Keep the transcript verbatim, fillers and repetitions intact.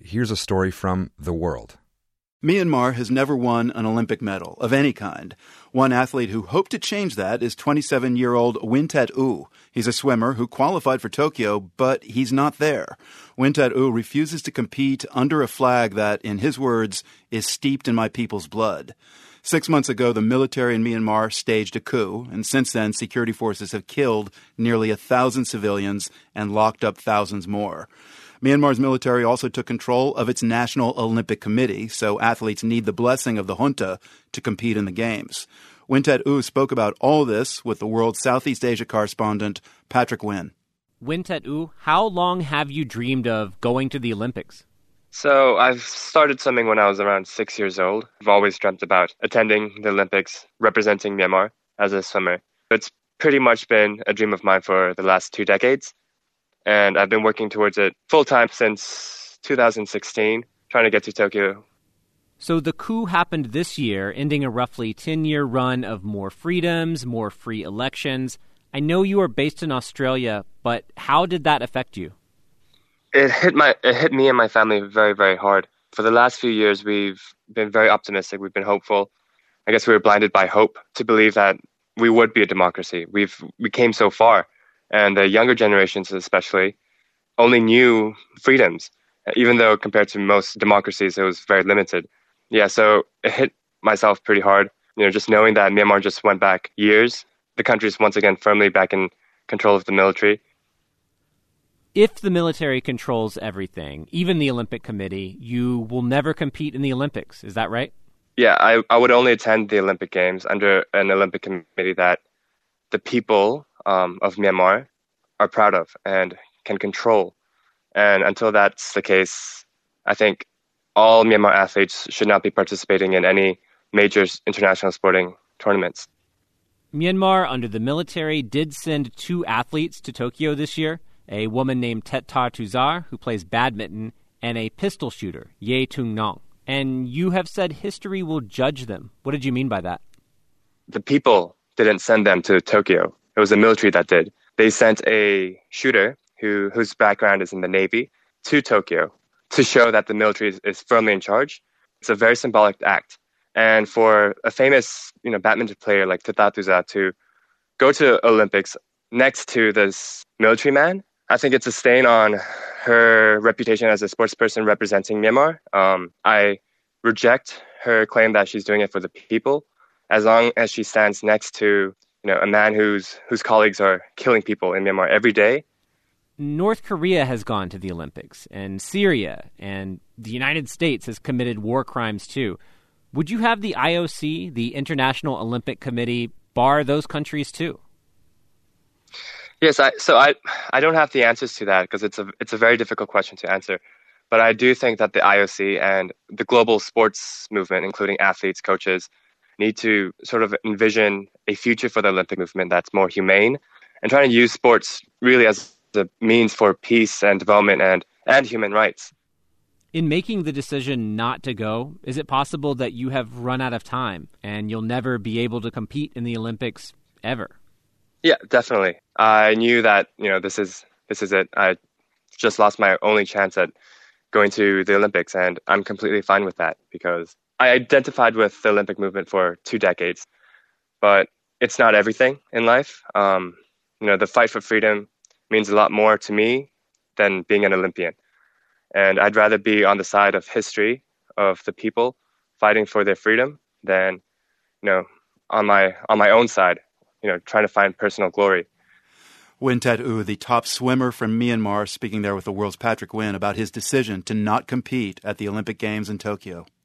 here's a story from The World. Myanmar has never won an Olympic medal of any kind. One athlete who hoped to change that is twenty-seven-year-old Wintet U. He's a swimmer who qualified for Tokyo, but he's not there. Wintet U refuses to compete under a flag that, in his words, is steeped in my people's blood. Six months ago, the military in Myanmar staged a coup, and since then, security forces have killed nearly a thousand civilians and locked up thousands more. Myanmar's military also took control of its National Olympic Committee, so athletes need the blessing of the junta to compete in the Games. Wintet U spoke about all this with the world's Southeast Asia correspondent, Patrick Wynn. Wintet U, how long have you dreamed of going to the Olympics? So I've started swimming when I was around six years old. I've always dreamt about attending the Olympics, representing Myanmar as a swimmer. It's pretty much been a dream of mine for the last two decades. And I've been working towards it full-time since two thousand sixteen, trying to get to Tokyo. So the coup happened this year, ending a roughly ten-year run of more freedoms, more free elections. I know you are based in Australia, but how did that affect you? It hit my it hit me and my family very, very hard. For the last few years, we've been very optimistic. We've been hopeful. I guess we were blinded by hope to believe that we would be a democracy. We've we came so far. And the younger generations especially only knew freedoms, even though compared to most democracies, it was very limited. Yeah, so it hit myself pretty hard, you know, just knowing that Myanmar just went back years. The country's once again firmly back in control of the military. If the military controls everything, even the Olympic Committee, you will never compete in the Olympics. Is that right? Yeah, I, I would only attend the Olympic Games under an Olympic Committee that the people Um, of Myanmar are proud of and can control. And until that's the case, I think all Myanmar athletes should not be participating in any major international sporting tournaments. Myanmar, under the military, did send two athletes to Tokyo this year, a woman named Tettar Tuzar, who plays badminton, and a pistol shooter, Ye Tung Nong. And you have said history will judge them. What did you mean by that? The people didn't send them to Tokyo. It was the military that did. They sent a shooter who whose background is in the Navy to Tokyo to show that the military is, is firmly in charge. It's a very symbolic act. And for a famous, you know, badminton player like Tettar Tuzar to go to Olympics next to this military man, I think it's a stain on her reputation as a sports person representing Myanmar. Um, I reject her claim that she's doing it for the people, as long as she stands next to You know, a man whose whose colleagues are killing people in Myanmar every day. North Korea has gone to the Olympics, and Syria, and the United States has committed war crimes too. Would you have the I O C, the International Olympic Committee, bar those countries too? Yes, I, so I I don't have the answers to that because it's a it's a very difficult question to answer. But I do think that the I O C and the global sports movement, including athletes, coaches, need to sort of envision a future for the Olympic movement that's more humane and trying to use sports really as a means for peace and development and, and human rights. In making the decision not to go, is it possible that you have run out of time and you'll never be able to compete in the Olympics ever? Yeah, definitely. I knew that, you know, this is this is it. I just lost my only chance at going to the Olympics, and I'm completely fine with that because I identified with the Olympic movement for two decades, but it's not everything in life. Um, you know, the fight for freedom means a lot more to me than being an Olympian. And I'd rather be on the side of history, of the people fighting for their freedom than, you know, on my on my own side, you know, trying to find personal glory. Wintet U, the top swimmer from Myanmar, speaking there with the world's Patrick Wynn about his decision to not compete at the Olympic Games in Tokyo.